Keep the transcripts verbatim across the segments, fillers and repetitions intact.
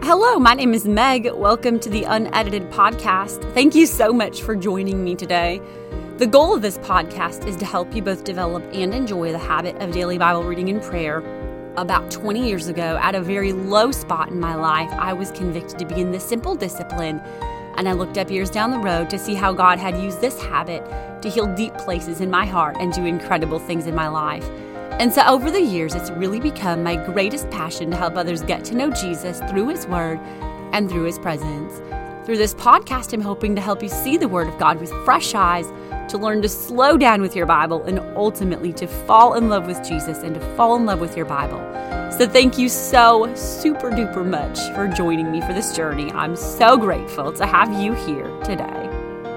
Hello, my name is Meg. Welcome to the Unedited Podcast. Thank you so much for joining me today. The goal of this podcast is to help you both develop and enjoy the habit of daily Bible reading and prayer. About twenty years ago, at a very low spot in my life, I was convicted to begin this simple discipline, and I looked up years down the road to see how God had used this habit to heal deep places in my heart and do incredible things in my life. And so over the years, it's really become my greatest passion to help others get to know Jesus through His Word and through His presence. Through this podcast, I'm hoping to help you see the Word of God with fresh eyes, to learn to slow down with your Bible, and ultimately to fall in love with Jesus and to fall in love with your Bible. So thank you so super duper much for joining me for this journey. I'm so grateful to have you here today.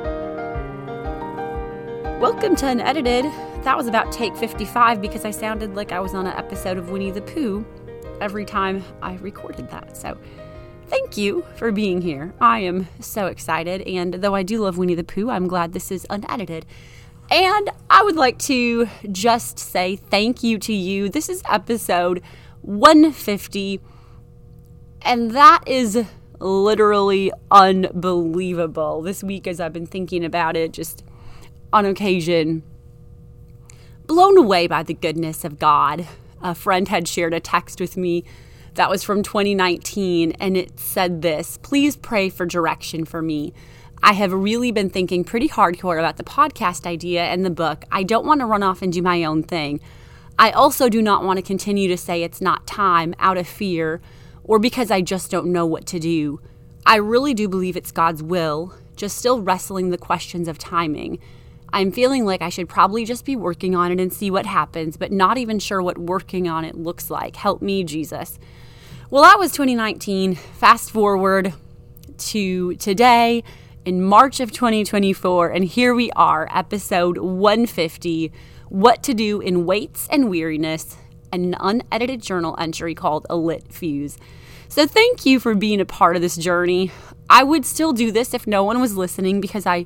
Welcome to Unedited. That was about take fifty-five because I sounded like I was on an episode of Winnie the Pooh every time I recorded that. So thank you for being here. I am so excited. And though I do love Winnie the Pooh, I'm glad this is unedited. And I would like to just say thank you to you. This is episode one fifty. And that is literally unbelievable. This week, as I've been thinking about it, just on occasion, blown away by the goodness of God. A friend had shared a text with me that was from twenty nineteen, and it said this: "Please pray for direction for me. I have really been thinking pretty hardcore about the podcast idea and the book. I don't want to run off and do my own thing. I also do not want to continue to say it's not time out of fear or because I just don't know what to do. I really do believe it's God's will, just still wrestling the questions of timing. I'm feeling like I should probably just be working on it and see what happens, but not even sure what working on it looks like. Help me, Jesus." Well, that was twenty nineteen. Fast forward to today in March of twenty twenty-four, and here we are, episode one fifty, What to Do in Weights and Weariness, an unedited journal entry called A Lit Fuse. So thank you for being a part of this journey. I would still do this if no one was listening because I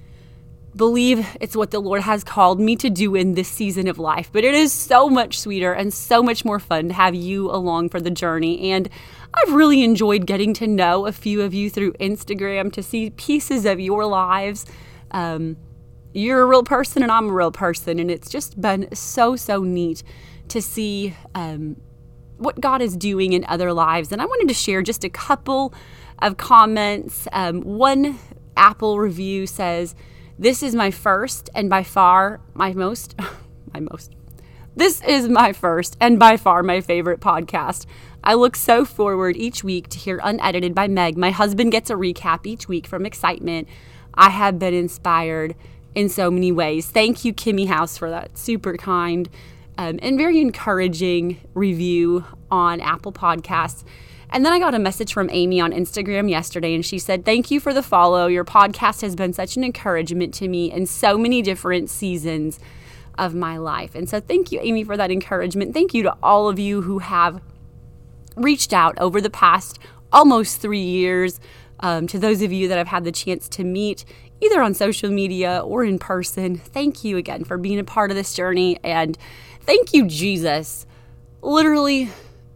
believe it's what the Lord has called me to do in this season of life. But it is so much sweeter and so much more fun to have you along for the journey. And I've really enjoyed getting to know a few of you through Instagram, to see pieces of your lives. Um, you're a real person and I'm a real person. And it's just been so, so neat to see um, what God is doing in other lives. And I wanted to share just a couple of comments. Um, one Apple review says, "This is my first and by far my most, my most, this is my first and by far my favorite podcast. I look so forward each week to hear Unedited by Meg. My husband gets a recap each week from excitement. I have been inspired in so many ways." Thank you, Kimmy House, for that super kind um, and very encouraging review on Apple Podcasts. And then I got a message from Amy on Instagram yesterday, and she said, "Thank you for the follow. Your podcast has been such an encouragement to me in so many different seasons of my life." And so thank you, Amy, for that encouragement. Thank you to all of you who have reached out over the past almost three years. Um, to those of you that I've had the chance to meet either on social media or in person, thank you again for being a part of this journey. And thank you, Jesus. Literally,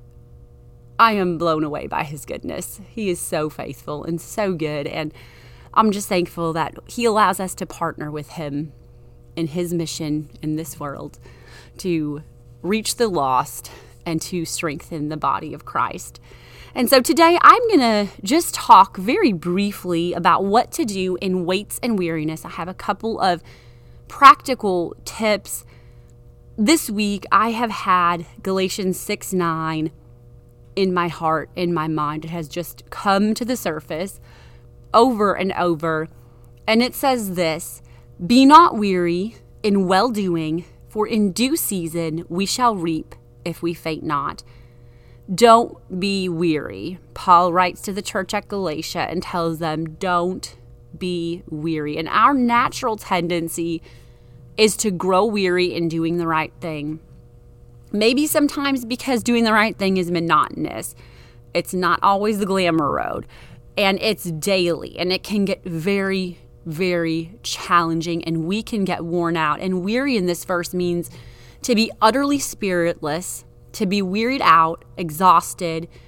I am blown away by His goodness. He is so faithful and so good. And I'm just thankful that He allows us to partner with Him in His mission in this world to reach the lost and to strengthen the body of Christ. And so today I'm going to just talk very briefly about what to do in weights and weariness. I have a couple of practical tips. This week I have had Galatians six nine in my heart, in my mind. It has just come to the surface over and over. And it says this: "Be not weary in well-doing, for in due season we shall reap if we faint not." Don't be weary. Paul writes to the church at Galatia and tells them, don't be weary. And our natural tendency is to grow weary in doing the right thing. Maybe sometimes because doing the right thing is monotonous. It's not always the glamour road. And it's daily. And it can get very, very challenging. And we can get worn out. And weary in this verse means to be utterly spiritless, to be wearied out, exhausted,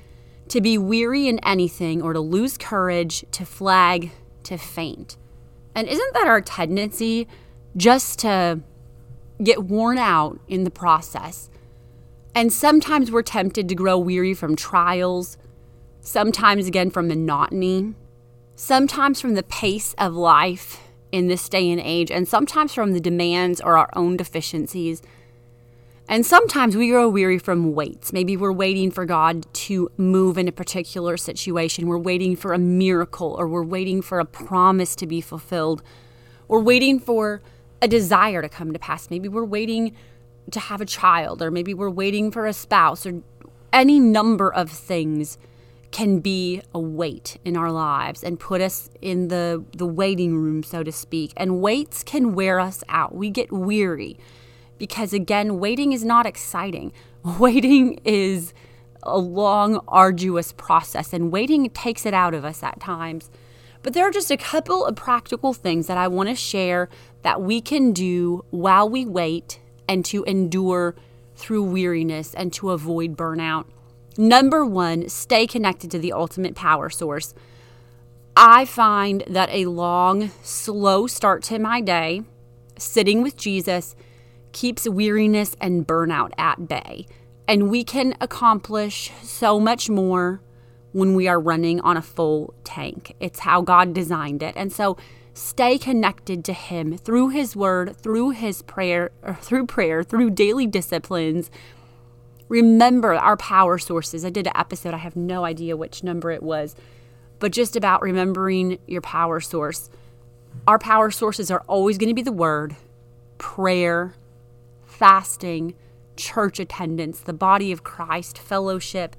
to be weary in anything, or to lose courage, to flag, to faint. And isn't that our tendency, just to get worn out in the process? And sometimes we're tempted to grow weary from trials, sometimes again from monotony, sometimes from the pace of life in this day and age, and sometimes from the demands or our own deficiencies. And sometimes we grow weary from waits. Maybe we're waiting for God to move in a particular situation. We're waiting for a miracle, or we're waiting for a promise to be fulfilled. We're waiting for a desire to come to pass. Maybe we're waiting to have a child, or maybe we're waiting for a spouse, or any number of things can be a wait in our lives and put us in the, the waiting room, so to speak. And waits can wear us out. We get weary because, again, waiting is not exciting. Waiting is a long, arduous process, and waiting takes it out of us at times. But there are just a couple of practical things that I want to share that we can do while we wait and to endure through weariness and to avoid burnout. Number one, stay connected to the ultimate power source. I find that a long, slow start to my day, sitting with Jesus, keeps weariness and burnout at bay. And we can accomplish so much more when we are running on a full tank. It's how God designed it. And so stay connected to Him through His word, through His prayer, or through prayer, through daily disciplines. Remember our power sources. I did an episode, I have no idea which number it was, but just about remembering your power source. Our power sources are always going to be the word, prayer, fasting, church attendance, the body of Christ, fellowship.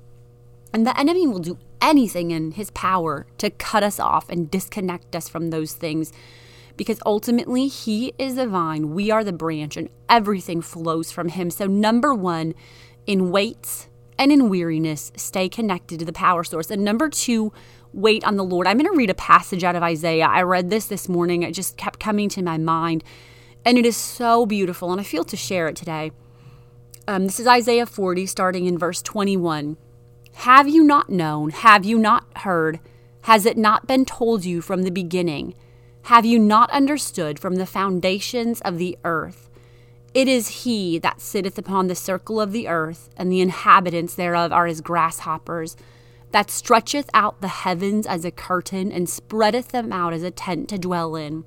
And the enemy will do anything in his power to cut us off and disconnect us from those things, because ultimately He is the vine, we are the branch, and everything flows from Him. So number one, in waits and in weariness, stay connected to the power source. And number two, wait on the Lord. I'm going to read a passage out of Isaiah. I read this this morning. It just kept coming to my mind, and it is so beautiful, and I feel to share it today. Um, this is Isaiah forty, starting in verse twenty-one. Have you not known? Have you not heard? Has it not been told you from the beginning? Have you not understood from the foundations of the earth? It is He that sitteth upon the circle of the earth, and the inhabitants thereof are as grasshoppers, that stretcheth out the heavens as a curtain, and spreadeth them out as a tent to dwell in.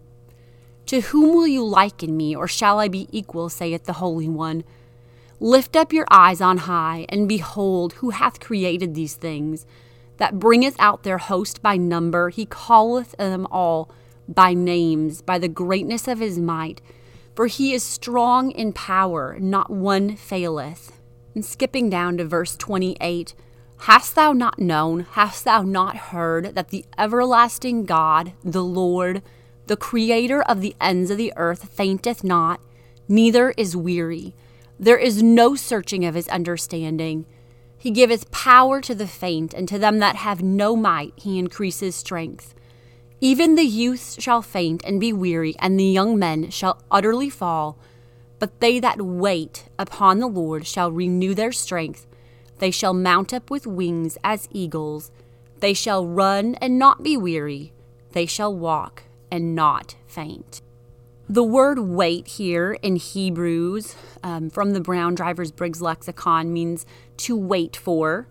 To whom will you liken me, or shall I be equal, saith the Holy One? Lift up your eyes on high, and behold, who hath created these things, that bringeth out their host by number. He calleth them all by names, by the greatness of His might. For He is strong in power, not one faileth. And skipping down to verse twenty-eight, hast thou not known, hast thou not heard, that the everlasting God, the Lord, the Creator of the ends of the earth, fainteth not, neither is weary. There is no searching of His understanding. He giveth power to the faint, and to them that have no might He increases strength. Even the youths shall faint and be weary, and the young men shall utterly fall. But they that wait upon the Lord shall renew their strength. They shall mount up with wings as eagles. They shall run and not be weary. They shall walk and not faint. The word wait here in Hebrews, um, from the Brown Drivers Briggs lexicon, means to wait for.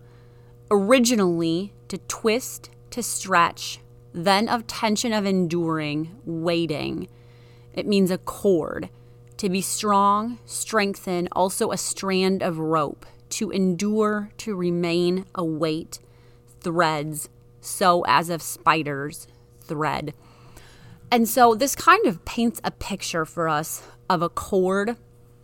Originally, to twist, to stretch, then of tension of enduring, waiting. It means a cord. To be strong, strengthen, also a strand of rope. To endure, to remain, a weight, threads, so as of spiders, thread. And so this kind of paints a picture for us of a cord,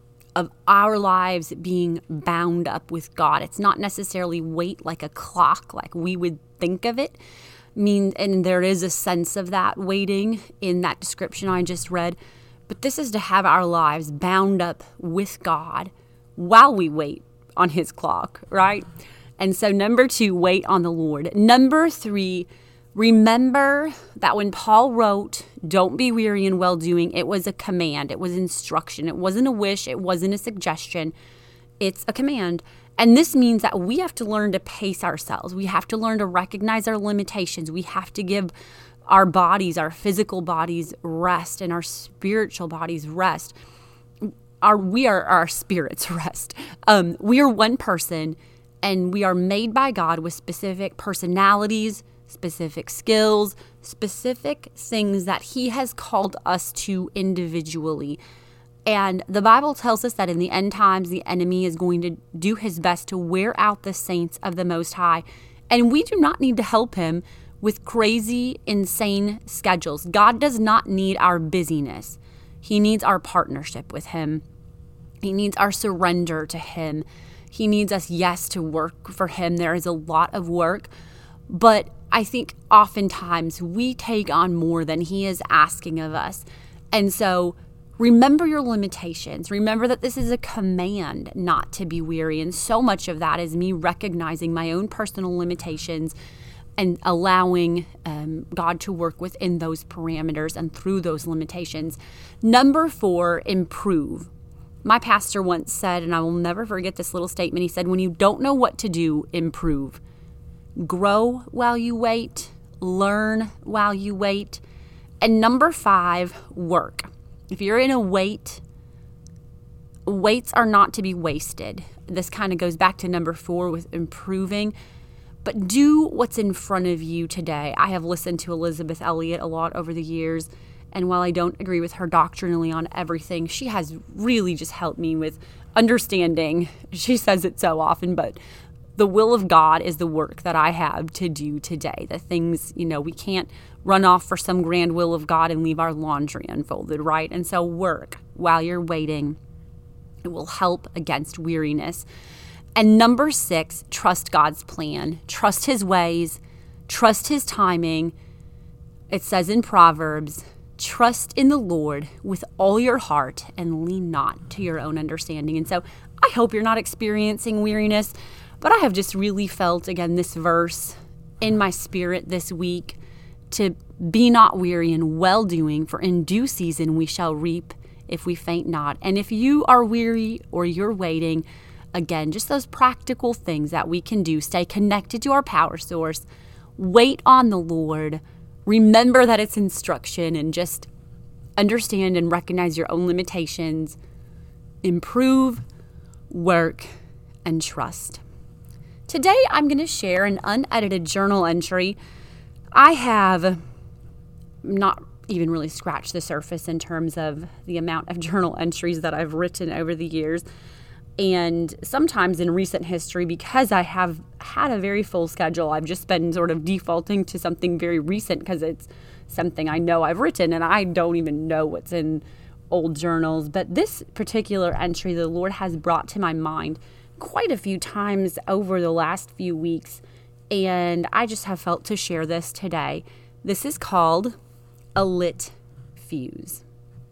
of our lives being bound up with God. It's not necessarily weight like a clock, like we would think of it. I mean, and there is a sense of that waiting in that description I just read. But this is to have our lives bound up with God while we wait on His clock, right? And so number two, wait on the Lord. Number three, remember that when Paul wrote, don't be weary in well-doing, it was a command. It was instruction. It wasn't a wish. It wasn't a suggestion. It's a command. And this means that we have to learn to pace ourselves. We have to learn to recognize our limitations. We have to give our bodies, our physical bodies rest and our spiritual bodies rest. Our, we are our spirits rest. Um, we are one person, and we are made by God with specific personalities, specific skills, specific things that He has called us to individually. And the Bible tells us that in the end times, the enemy is going to do his best to wear out the saints of the Most High. And we do not need to help him with crazy, insane schedules. God does not need our busyness. He needs our partnership with Him. He needs our surrender to Him. He needs us, yes, to work for Him. There is a lot of work, but I think oftentimes we take on more than He is asking of us. And so remember your limitations. Remember that this is a command not to be weary. And so much of that is me recognizing my own personal limitations and allowing um, God to work within those parameters and through those limitations. Number four, improve. My pastor once said, and I will never forget this little statement, he said, when you don't know what to do, improve. Grow while you wait. Learn while you wait. And number five, work. If you're in a wait, waits are not to be wasted. This kind of goes back to number four with improving. But do what's in front of you today. I have listened to Elizabeth Elliot a lot over the years. And while I don't agree with her doctrinally on everything, she has really just helped me with understanding. She says it so often, but the will of God is the work that I have to do today. The things, you know, we can't run off for some grand will of God and leave our laundry unfolded, right? And so work while you're waiting. It will help against weariness. And number six, trust God's plan. Trust His ways. Trust His timing. It says in Proverbs, trust in the Lord with all your heart and lean not to your own understanding. And so I hope you're not experiencing weariness, but I have just really felt, again, this verse in my spirit this week to be not weary in well-doing, for in due season we shall reap if we faint not. And if you are weary or you're waiting, again, just those practical things that we can do. Stay connected to our power source. Wait on the Lord. Remember that it's instruction, and just understand and recognize your own limitations. Improve, work, and trust. Today, I'm going to share an unedited journal entry. I have not even really scratched the surface in terms of the amount of journal entries that I've written over the years. And sometimes in recent history, because I have had a very full schedule, I've just been sort of defaulting to something very recent because it's something I know I've written and I don't even know what's in old journals. But this particular entry the Lord has brought to my mind quite a few times over the last few weeks, and I just have felt to share this today. This is called a lit fuse.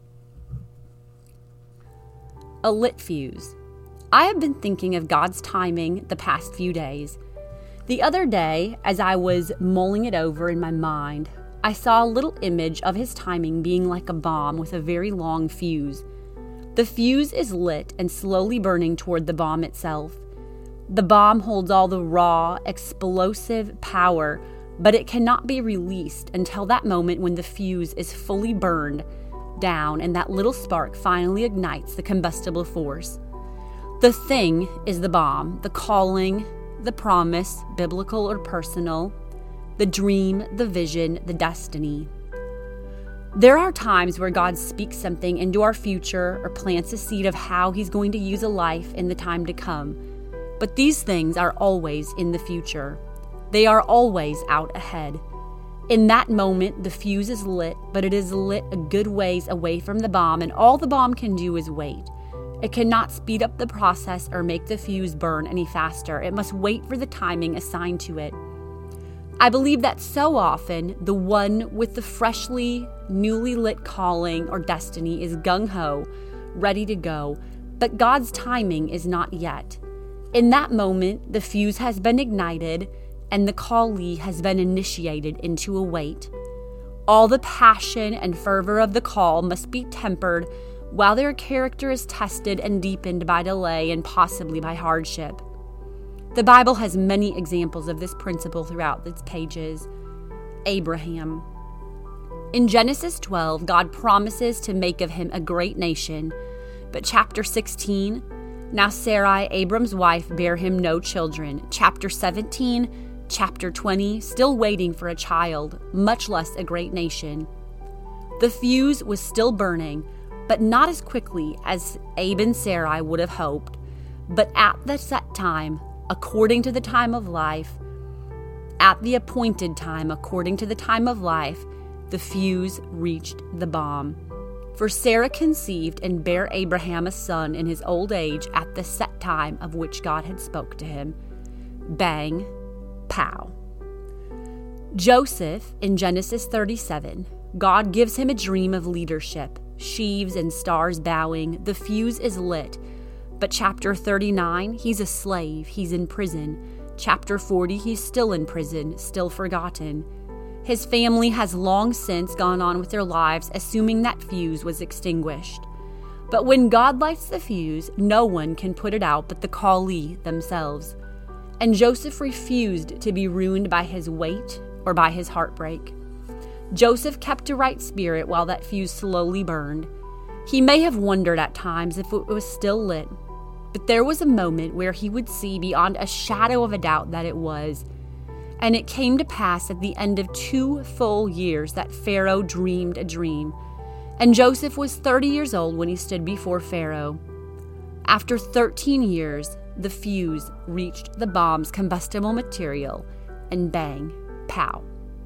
A lit fuse. I have been thinking of God's timing the past few days. The other day, as I was mulling it over in my mind, I saw a little image of His timing being like a bomb with a very long fuse. The fuse is lit and slowly burning toward the bomb itself. The bomb holds all the raw, explosive power, but it cannot be released until that moment when the fuse is fully burned down and that little spark finally ignites the combustible force. The thing is the bomb, the calling, the promise, biblical or personal, the dream, the vision, the destiny. There are times where God speaks something into our future or plants a seed of how He's going to use a life in the time to come. But these things are always in the future. They are always out ahead. In that moment, the fuse is lit, but it is lit a good ways away from the bomb, and all the bomb can do is wait. It cannot speed up the process or make the fuse burn any faster. It must wait for the timing assigned to it. I believe that so often the one with the freshly, newly lit calling or destiny is gung-ho, ready to go, but God's timing is not yet. In that moment, the fuse has been ignited and the callee has been initiated into a wait. All the passion and fervor of the call must be tempered while their character is tested and deepened by delay and possibly by hardship. The Bible has many examples of this principle throughout its pages. Abraham. In Genesis twelve, God promises to make of him a great nation. But chapter sixteen, now Sarai, Abram's wife, bare him no children. Chapter seventeen, chapter twenty, still waiting for a child, much less a great nation. The fuse was still burning, but not as quickly as Abe and Sarai would have hoped. But at the set time, according to the time of life, at the appointed time, according to the time of life, the fuse reached the bomb. For Sarah conceived and bare Abraham a son in his old age at the set time of which God had spoke to him. Bang, pow. Joseph, in Genesis thirty-seven, God gives him a dream of leadership, sheaves and stars bowing, the fuse is lit. But chapter thirty-nine, he's a slave, he's in prison. Chapter forty, he's still in prison, still forgotten. His family has long since gone on with their lives, assuming that fuse was extinguished. But when God lights the fuse, no one can put it out but the callee themselves. And Joseph refused to be ruined by his weight or by his heartbreak. Joseph kept a right spirit while that fuse slowly burned. He may have wondered at times if it was still lit, but there was a moment where he would see beyond a shadow of a doubt that it was. And it came to pass at the end of two full years that Pharaoh dreamed a dream. And Joseph was thirty years old when he stood before Pharaoh. After thirteen years, the fuse reached the bomb's combustible material, and bang, pow.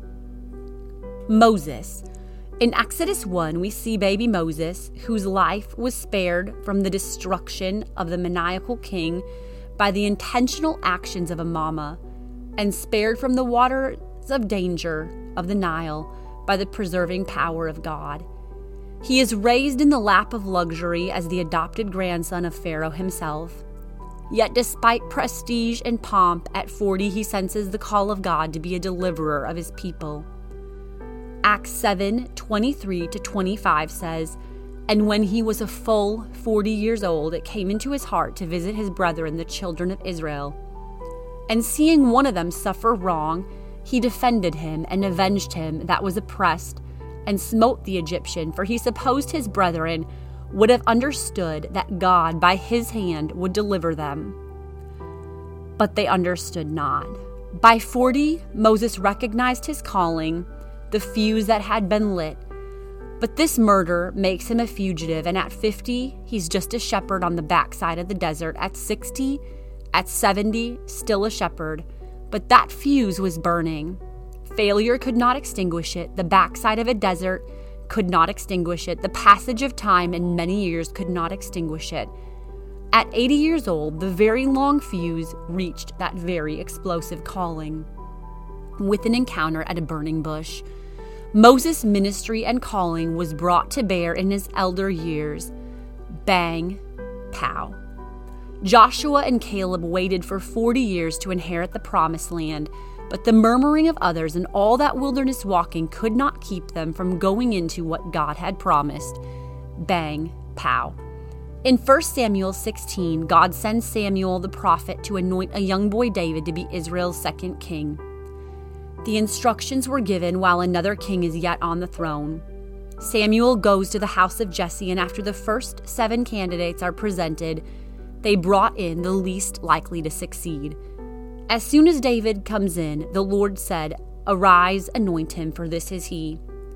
Moses. In Exodus one, we see baby Moses, whose life was spared from the destruction of the maniacal king by the intentional actions of a mama, and spared from the waters of danger of the Nile by the preserving power of God. He is raised in the lap of luxury as the adopted grandson of Pharaoh himself. Yet despite prestige and pomp, at forty he senses the call of God to be a deliverer of his people. Acts seven, twenty-three to twenty-five says, "And when he was a full forty years old, it came into his heart to visit his brethren, the children of Israel. And seeing one of them suffer wrong, he defended him and avenged him that was oppressed, and smote the Egyptian, for he supposed his brethren would have understood that God by his hand would deliver them. But they understood not. By forty, Moses recognized his calling, the fuse that had been lit. But this murder makes him a fugitive, and at fifty, he's just a shepherd on the backside of the desert. At sixty, at seventy, still a shepherd. But that fuse was burning. Failure could not extinguish it. The backside of a desert could not extinguish it. The passage of time and many years could not extinguish it. At eighty years old, the very long fuse reached that very explosive calling with an encounter at a burning bush. Moses' ministry and calling was brought to bear in his elder years. Bang, pow. Joshua and Caleb waited for forty years to inherit the promised land, but the murmuring of others and all that wilderness walking could not keep them from going into what God had promised. Bang, pow. In First Samuel sixteen, God sends Samuel the prophet to anoint a young boy David to be Israel's second king. The instructions were given while another king is yet on the throne. Samuel goes to the house of Jesse, and after the first seven candidates are presented, they brought in the least likely to succeed. As soon as David comes in, the Lord said, "Arise, anoint him, for this is he."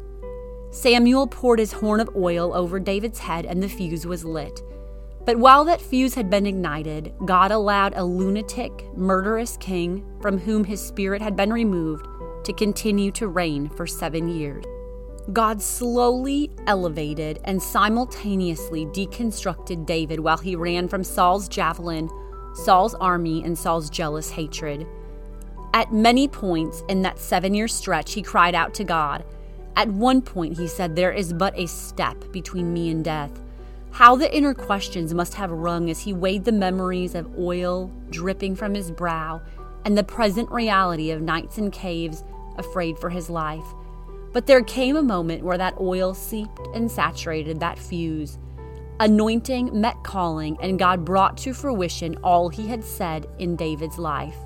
Samuel poured his horn of oil over David's head, and the fuse was lit. But while that fuse had been ignited, God allowed a lunatic, murderous king, from whom his spirit had been removed, to continue to reign for seven years. God slowly elevated and simultaneously deconstructed David while he ran from Saul's javelin, Saul's army, and Saul's jealous hatred. At many points in that seven-year stretch, he cried out to God. At one point, he said, "There is but a step between me and death." How the inner questions must have rung as he weighed the memories of oil dripping from his brow and the present reality of nights in caves, afraid for his life. But there came a moment where that oil seeped and saturated that fuse. Anointing met calling, and God brought to fruition all he had said in David's life.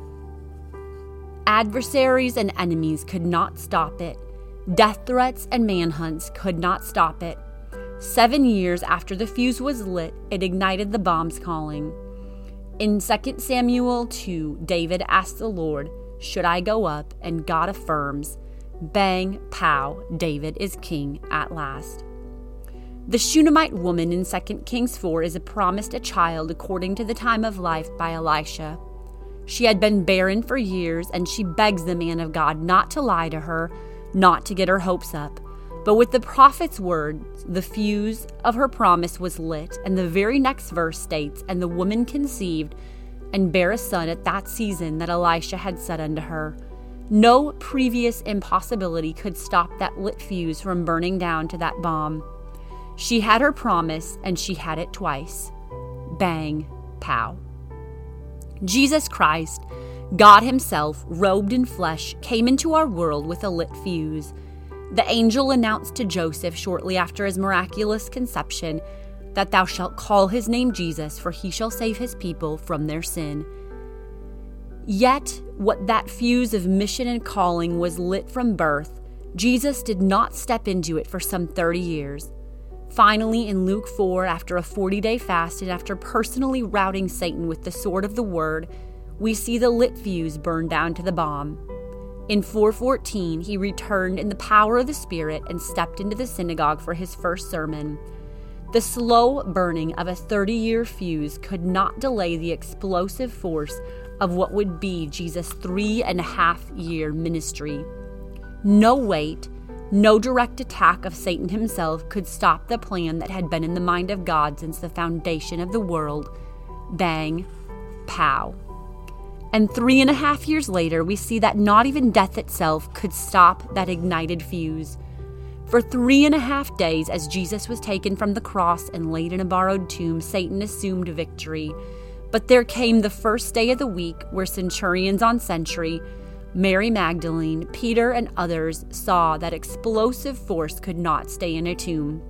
Adversaries and enemies could not stop it. Death threats and manhunts could not stop it. Seven years after the fuse was lit, it ignited the bomb's calling. In Second Samuel two, David asked the Lord, "Should I go up?" And God affirms, bang, pow, David is king at last. The Shunammite woman in Second Kings four is promised a child according to the time of life by Elisha. She had been barren for years, and she begs the man of God not to lie to her, not to get her hopes up. But with the prophet's words, the fuse of her promise was lit, and the very next verse states, "And the woman conceived and bare a son at that season that Elisha had said unto her." No previous impossibility could stop that lit fuse from burning down to that bomb. She had her promise, and she had it twice. Bang, pow. Jesus Christ, God himself, robed in flesh, came into our world with a lit fuse. The angel announced to Joseph shortly after his miraculous conception that thou shalt call his name Jesus, for he shall save his people from their sin. Yet, what that fuse of mission and calling was lit from birth, Jesus did not step into it for some thirty years. Finally, in Luke four, after a forty-day fast and after personally routing Satan with the sword of the word, we see the lit fuse burn down to the bomb. In four fourteen, he returned in the power of the Spirit and stepped into the synagogue for his first sermon. The slow burning of a thirty-year fuse could not delay the explosive force of what would be Jesus' three and a half year ministry. No weight, no direct attack of Satan himself could stop the plan that had been in the mind of God since the foundation of the world. Bang, pow. And three and a half years later, we see that not even death itself could stop that ignited fuse. For three and a half days, as Jesus was taken from the cross and laid in a borrowed tomb, Satan assumed victory. But there came the first day of the week where centurions on sentry, Mary Magdalene, Peter, and others saw that explosive force could not stay in a tomb.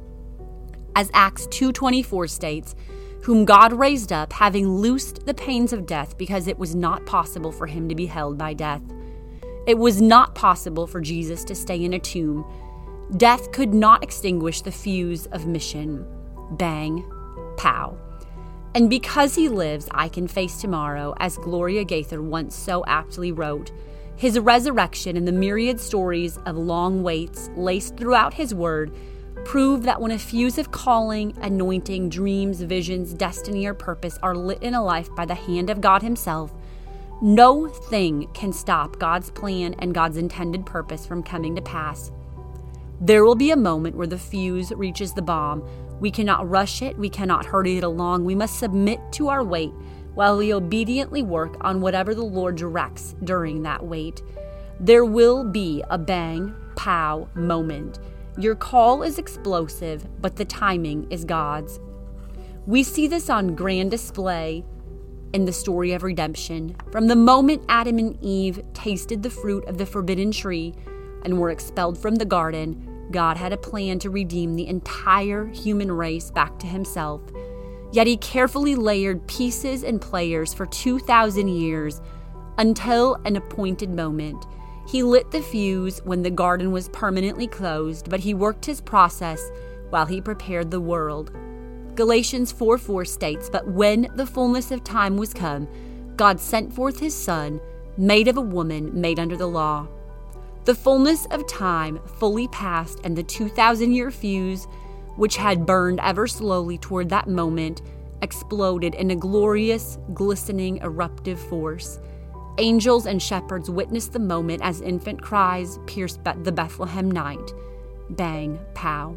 As Acts two twenty-four states, whom God raised up, having loosed the pains of death, because it was not possible for him to be held by death. It was not possible for Jesus to stay in a tomb. Death could not extinguish the fuse of mission. Bang, pow. And because he lives, I can face tomorrow, as Gloria Gaither once so aptly wrote. His resurrection and the myriad stories of long waits laced throughout his word prove that when a fuse of calling, anointing, dreams, visions, destiny, or purpose are lit in a life by the hand of God himself, no thing can stop God's plan and God's intended purpose from coming to pass. There will be a moment where the fuse reaches the bomb. We cannot rush it. We cannot hurry it along. We must submit to our wait while we obediently work on whatever the Lord directs during that wait. There will be a bang, pow moment. Your call is explosive, but the timing is God's. We see this on grand display in the story of redemption. From the moment Adam and Eve tasted the fruit of the forbidden tree and were expelled from the garden, God had a plan to redeem the entire human race back to himself. Yet he carefully layered pieces and players for two thousand years until an appointed moment. He lit the fuse when the garden was permanently closed, but he worked his process while he prepared the world. Galatians four four states, "But when the fullness of time was come, God sent forth his Son, made of a woman, made under the law." The fullness of time fully passed, and the two thousand year fuse, which had burned ever slowly toward that moment, exploded in a glorious, glistening, eruptive force. Angels and shepherds witnessed the moment as infant cries pierced the Bethlehem night. Bang, pow.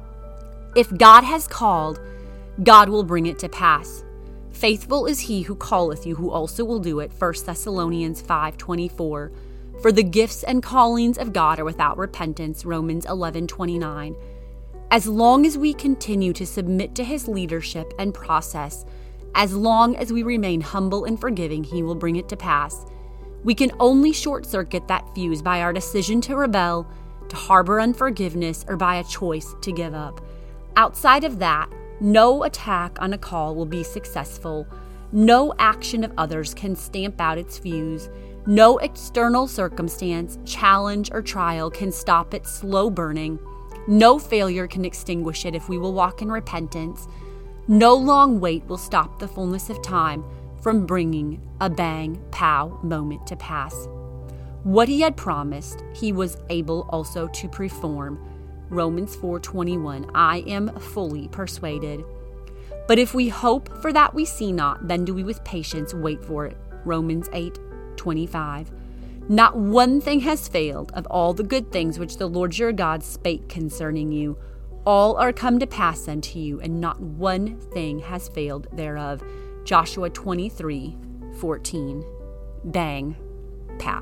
If God has called, God will bring it to pass. Faithful is he who calleth you, who also will do it. First Thessalonians five twenty-four. For the gifts and callings of God are without repentance. Romans eleven twenty-nine. As long as we continue to submit to his leadership and process, as long as we remain humble and forgiving, he will bring it to pass. We can only short-circuit that fuse by our decision to rebel, to harbor unforgiveness, or by a choice to give up. Outside of that, No attack on a call will be successful. No action of others can stamp out its fuse. No external circumstance, challenge, or trial can stop its slow burning. No failure can extinguish it if we will walk in repentance. No long wait will stop the fullness of time from bringing a bang, pow moment to pass. What he had promised, he was able also to perform. Romans four twenty-one, I am fully persuaded. But if we hope for that we see not, then do we with patience wait for it. Romans eight twenty-five. Not one thing has failed of all the good things which the Lord your God spake concerning you. All are come to pass unto you, and not one thing has failed thereof. Joshua twenty-three fourteen. Bang, pow.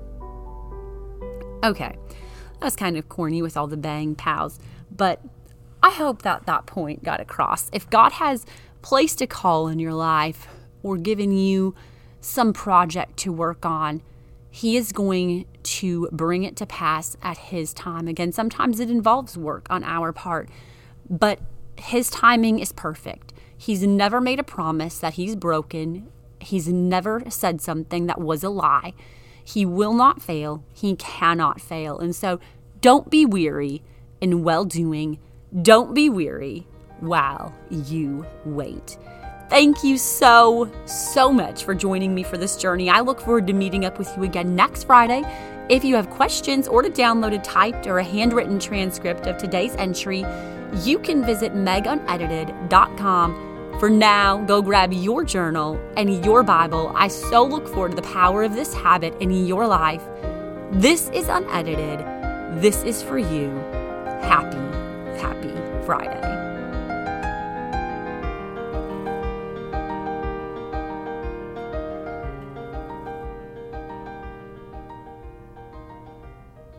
Okay, that was kind of corny with all the bang pows, but I hope that that point got across. If God has placed a call in your life or given you some project to work on, he is going to bring it to pass at his time. Again, sometimes it involves work on our part, but his timing is perfect. He's never made a promise that he's broken. He's never said something that was a lie. He will not fail. He cannot fail. And so don't be weary in well-doing. Don't be weary while you wait. Thank you so, so much for joining me for this journey. I look forward to meeting up with you again next Friday. If you have questions or to download a typed or a handwritten transcript of today's entry, you can visit meg unedited dot com. For now, go grab your journal and your Bible. I so look forward to the power of this habit in your life. This is Unedited. This is for you. Happy, happy Friday.